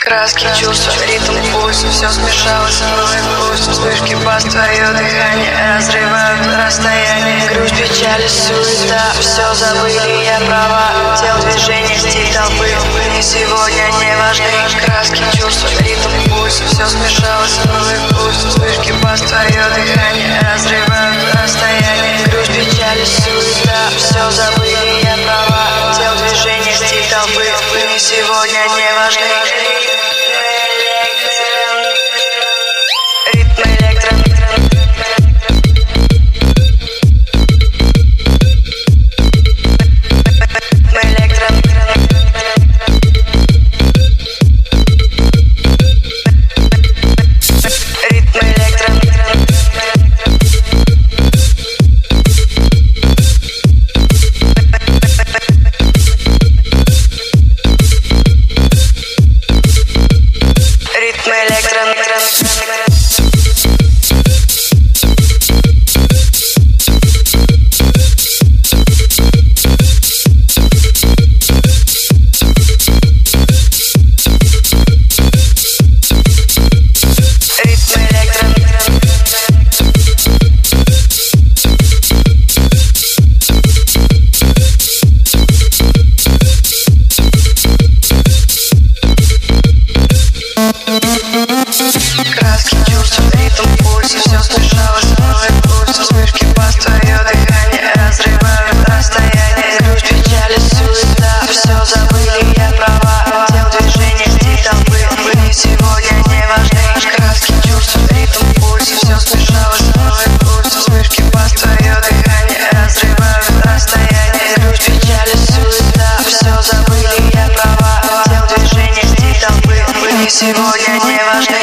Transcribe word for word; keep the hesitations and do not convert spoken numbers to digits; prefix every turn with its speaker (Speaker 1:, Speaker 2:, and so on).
Speaker 1: Краски, чувства, ритм, пульс, все смешалось, новый вкус. Вспышки бас, твое дыхание разрывают расстояние. Грусть, печаль, суета, все забыли, я права. Тел, движение, стиль толпы, мне сегодня не важны. Краски, чувства, ритм, пульс, все смешалось, новый вкус. Вспышки бас, твое дыхание разрывают расстояние. Грусть, печаль, суета, все забыли, я права. Тел, движение, стиль толпы, мне сегодня не важны. Ритм электро. Краски, чувства, ритм, пульс, все смешалось, новый вкус. Вспышки бас, твое дыхание разрывают расстояние. Грусть, печаль, суета, все забыли, я права. Тел, движение, стиль толпы, мне сегодня не важны. Краски, чувства, ритм, пульс, все смешалось, новый вкус. Вспышки бас, твое дыхание разрывают расстояние. Грусть, печаль, суета, все забыли, я права. Тел, движение, стиль толпы, мне сегодня не важны.